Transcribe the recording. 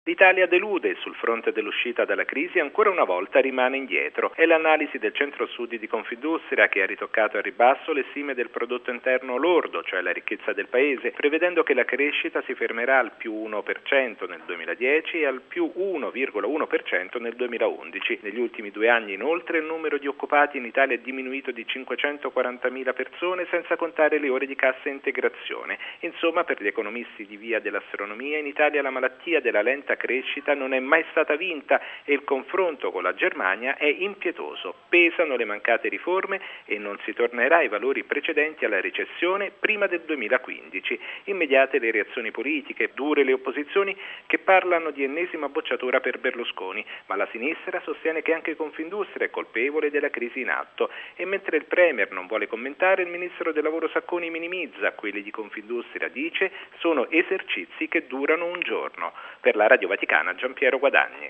L'Italia delude sul fronte dell'uscita dalla crisi e ancora una volta rimane indietro. È l'analisi del centro studi di Confindustria che ha ritoccato a ribasso le stime del prodotto interno lordo, cioè la ricchezza del paese, prevedendo che la crescita si fermerà al più 1% nel 2010 e al più 1,1% nel 2011. Negli ultimi 2 anni inoltre il numero di occupati in Italia è diminuito di 540.000 persone, senza contare le ore di cassa integrazione. Insomma, per gli economisti di Via dell'Astronomia, in Italia la malattia della lenta crescita non è mai stata vinta e il confronto con la Germania è impietoso. Pesano le mancate riforme e non si tornerà ai valori precedenti alla recessione prima del 2015. Immediate le reazioni politiche, dure le opposizioni che parlano di ennesima bocciatura per Berlusconi, ma la sinistra sostiene che anche Confindustria è colpevole della crisi in atto e mentre il Premier non vuole commentare, il Ministro del Lavoro Sacconi minimizza. Quelli di Confindustria, dice, sono esercizi che durano un giorno. Per la Radio Vaticana, Giampiero Guadagni.